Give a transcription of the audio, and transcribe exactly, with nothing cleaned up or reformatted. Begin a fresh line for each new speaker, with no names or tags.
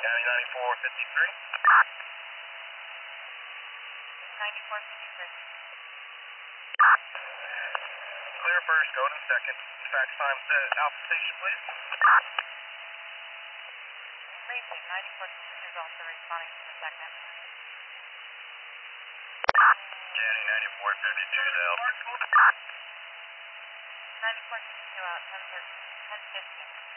County ninety-four fifty-three.
ninety-four fifty-three.
Clear first, go to second. Fax time set. Alpha station, please.
Tracy, ninety-four fifty-three is also responding to the second.
County ninety-four fifty-two is Alpha.
ninety-four fifty-two out, ten fifty.